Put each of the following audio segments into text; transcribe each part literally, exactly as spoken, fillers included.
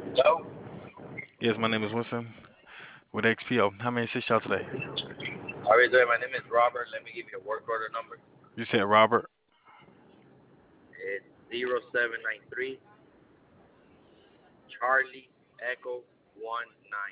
Hello. Yes, my name is Winston with X P O. How may I assist y'all today? How are you doing? My name is Robert. Let me give you a work order number. You said Robert. It's zero seven nine three Charlie Echo one nine.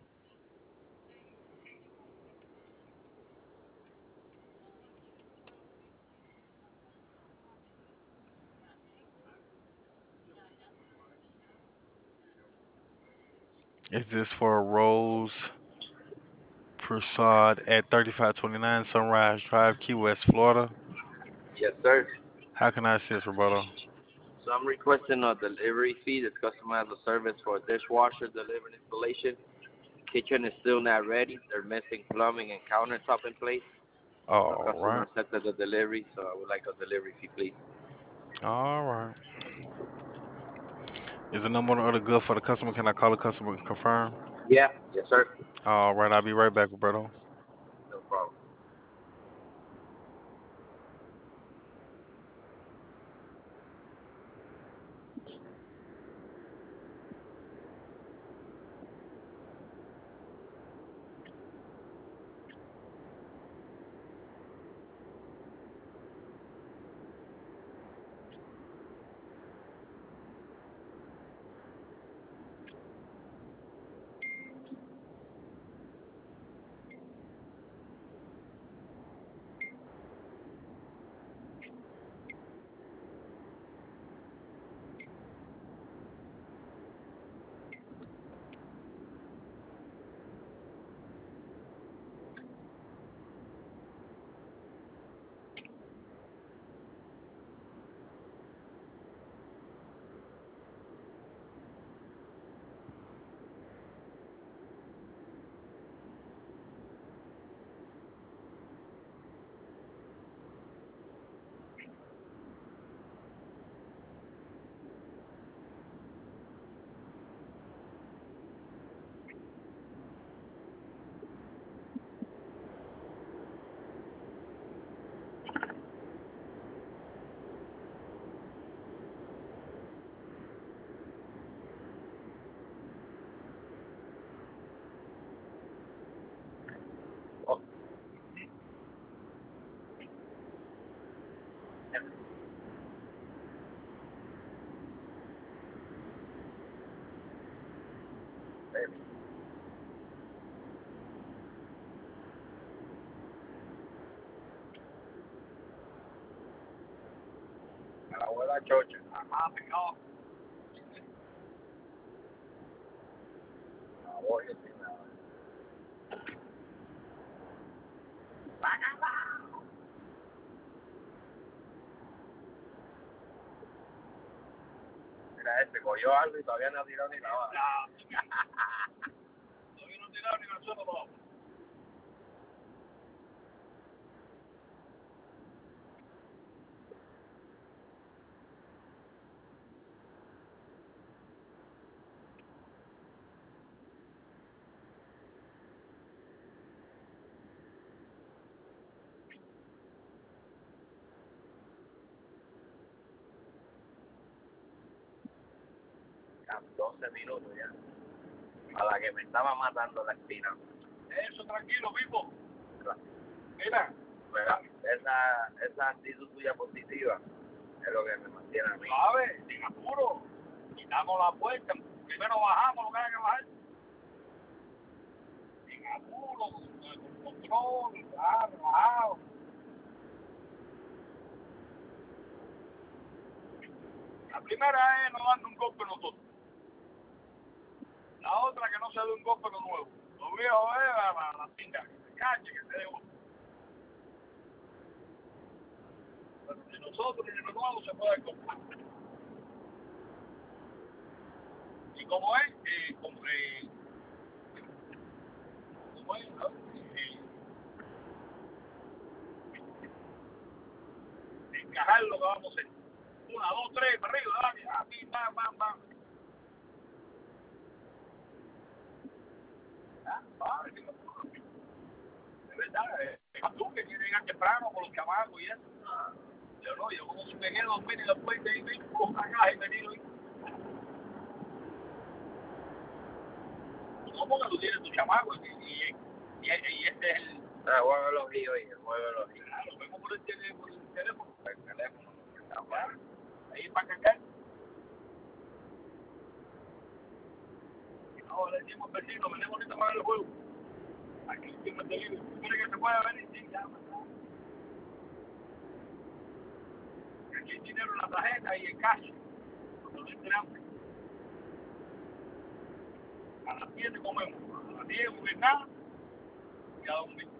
Is this for Rose Prasad at thirty-five twenty-nine Sunrise Drive, Key West, Florida? Yes, sir. How can I assist, Roberto? So I'm requesting a delivery fee. This customer has a service for dishwasher delivery installation. Kitchen is still not ready. They're missing plumbing and countertop in place. A All customer right. accepted the delivery, so I would like a delivery fee, please. All right. Is the number on the order good for the customer? Can I call the customer and confirm? Yeah. Yes, sir. All right. I'll be right back, Roberto. No problem. Oh, baby. A la abuela chocha. Ajá, pegado. La voy a decir nada. Mira, este cogió algo y todavía no ha tirado ni la bala. Todavía no ha tirado ni la sola bala. Ya, doce minutos ya. A la que me estaba matando la espina. Eso, tranquilo, Pipo. Mira, mira, esa, esa actitud tuya positiva es lo que me mantiene a mí. ¿Sabes? Sin apuro. Quitamos la puerta. Primero bajamos lo que hay que bajar. Sin apuro, con control, ah, relajado. La primera es no darle un golpe a nosotros. La otra que no se dé un golpe a lo nuevo. Lo viejo es a la, la pinga, que se cache, que se dé uno. Pero ni nosotros ni lo nuevo se puede comprar. Y como es, eh, como, eh, como es, ¿no? eh, encajar lo que vamos a hacer. Una, dos, tres, para arriba, dale, así, bam, bam, bam. Ah, vale, digo, de verdad, eh, tú que quieres llegar temprano con los chamacos y eso. Ah, yo no, yo como si me quedo dormir y después de ir con una caja y venir hoy. No, porque tú tienes tu chamaco y, y, y, y ese es el... Ah, juego los guíos, oye, juego los guíos. Claro, lo vemos por el, tele, por el teléfono. Por el teléfono. Claro. Ahí para cargar. No, le decimos al vecino, venimos ahorita para el juego. Aquí tiene el delivery. ¿Tú crees que se puede venir? Sí, ya, aquí hay dinero en la tarjeta y el cash. Cuando no entramos. A las siete comemos. A las diez, nada. Y a dormir.